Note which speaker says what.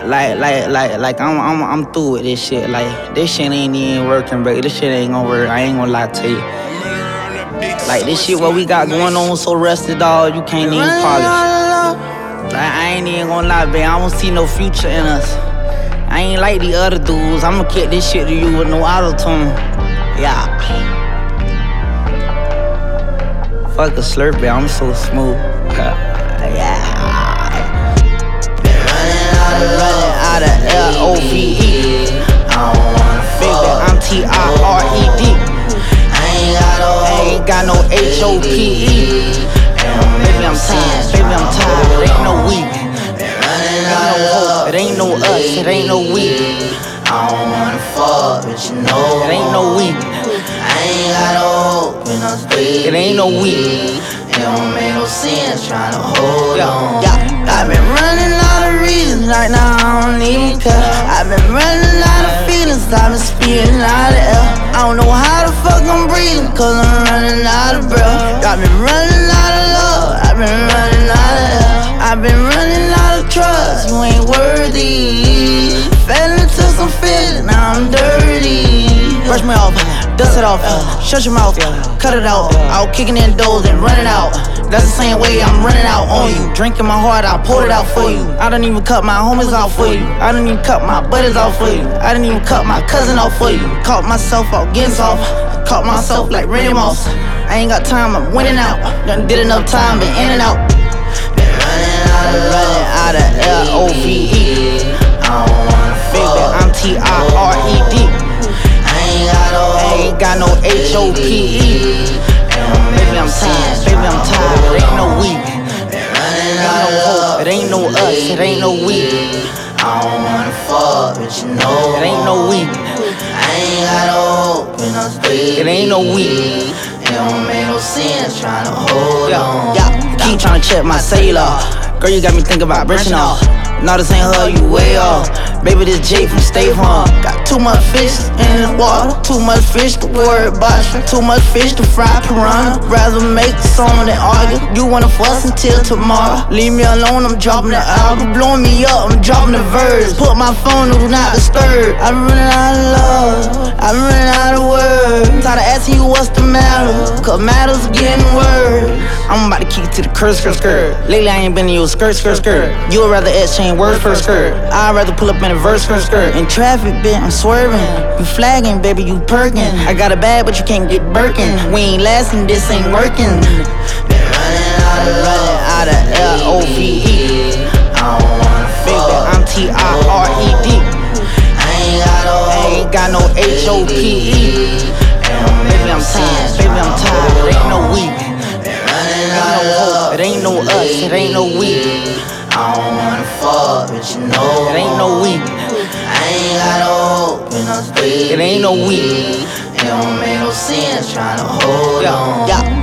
Speaker 1: I'm through with this shit. Like, this shit ain't even working, bro. This shit ain't gonna work. I ain't gonna lie to you. Like, this shit what we got going on so rusted, dog, you can't even polish. Like, I ain't even gonna lie, babe. I don't see no future in us. I ain't like the other dudes. I'ma kick this shit to you with no auto-tune. Yeah. Fuck a Slurpee, I'm so smooth. Yeah.
Speaker 2: Been running out of
Speaker 1: L-O-V-E.
Speaker 2: I don't wanna fuck.
Speaker 1: I'm T-I-R-E-D.
Speaker 2: I ain't got no
Speaker 1: H-O-P-E. Baby, I'm tired. Baby, I'm tired. It ain't no we. It ain't no us. It ain't no we.
Speaker 2: I don't wanna fuck, but you know
Speaker 1: it ain't no we.
Speaker 2: I ain't got no hope in us, baby.
Speaker 1: It ain't no we.
Speaker 2: It don't make no sense trying to hold on.
Speaker 1: I've been running out of reasons, right now I don't even care. I've been running out of feelings, I've been speeding out of air. I don't know how the fuck I'm breathing, cause I'm running out of breath. I've been running out of love, I've been running out of air. I've been running out of trust, you ain't worthy. Fell into some feelings, now I'm dirty. Brush me off, dust it off, shut your mouth, cut it out. Out kicking in doors and running out. That's the same way I'm running out on you. Drinking my heart, I poured it out for you. I don't even cut my homies off for you. I don't even cut my buddies off for you. I didn't even cut my cousin off for you. Caught myself out getting soft. Caught myself like Randy Moss. I ain't got time, I'm winning out. Done did enough time, been in and out.
Speaker 2: Been running
Speaker 1: out of L-O-V-E.
Speaker 2: I don't wanna fuck.
Speaker 1: I'm T-I-R-E-D.
Speaker 2: I
Speaker 1: ain't got no H-O-P-E. Baby, I'm tired. Baby, I'm tired. It ain't no we. It ain't no us. It ain't no we.
Speaker 2: I don't wanna fuck, but you know
Speaker 1: it ain't no we.
Speaker 2: I ain't got no hope in us, baby.
Speaker 1: It ain't no we.
Speaker 2: It don't make no sense trying to hold on.
Speaker 1: Keep trying to check my cellular. Girl, you got me thinking about branching off. No, this ain't her, you way off. Baby, this Jay from State Farm. Got too much fish in the water, too much fish to worry about. Too much fish to fry piranha. Rather make a song than argue. You wanna fuss until tomorrow. Leave me alone, I'm dropping the album. Blowing me up, I'm dropping the verse. Put my phone on do not disturb. I'm running out of love, I'm running out of words. Tired of asking you what's the matter, cause matters getting worse. I'm about to kick to the curse. Lately I ain't been in your skirt. You would rather exchange words for a skirt. I'd rather pull up in a verse for a skirt. In traffic, bitch, I'm swerving. You flagging, baby, you perking. I got a bag, but you can't get Birkin. We ain't lasting, this ain't working.
Speaker 2: Been running
Speaker 1: out of L-O-V-E.
Speaker 2: I don't wanna fuck.
Speaker 1: I'm T-I-R-E-D.
Speaker 2: I
Speaker 1: ain't got no H-O-P-E. Baby, I'm tired. Baby, I'm tired. It ain't no we. It ain't no us. It ain't no we.
Speaker 2: I don't wanna fuck, but you know
Speaker 1: it ain't no we.
Speaker 2: I ain't got no hope in us, baby.
Speaker 1: It ain't no we.
Speaker 2: It don't make no sense trying to hold on.